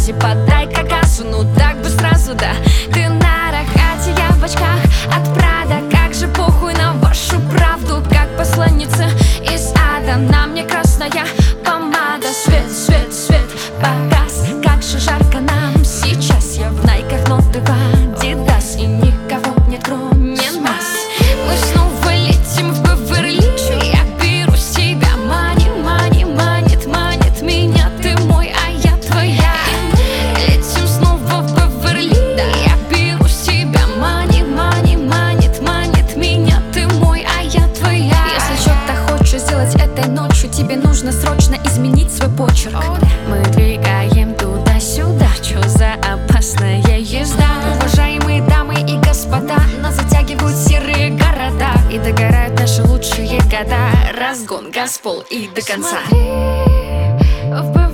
газе, подай-ка газу, ну так бы сразу, да. Ты на рогате, я в очках от Прада. Как же похуй на вашу правду, как посланница из ада. На мне красная помада, свет, свет, свет, погас. Как же жарко нам сейчас, я в найках, но ты в Адидас. И никого нет, кроме нас. Мы снова летим в Беверли. Я беру с тебя мани, мани, манит, манит меня. Ты мой, а я твоя. Летим снова в Беверли. Я беру с тебя мани, мани, манит, манит меня. Ты мой, а я твоя. Если что-то хочешь сделать этой ночью, тебе нужно срочно изменить свой почерк. Мы двигаем туда-сюда, чё за опасная езда? Уважаемые дамы и господа, нас затягивают серые города, и догорают наши лучшие года. Разгон, газпол и до конца. Смотри,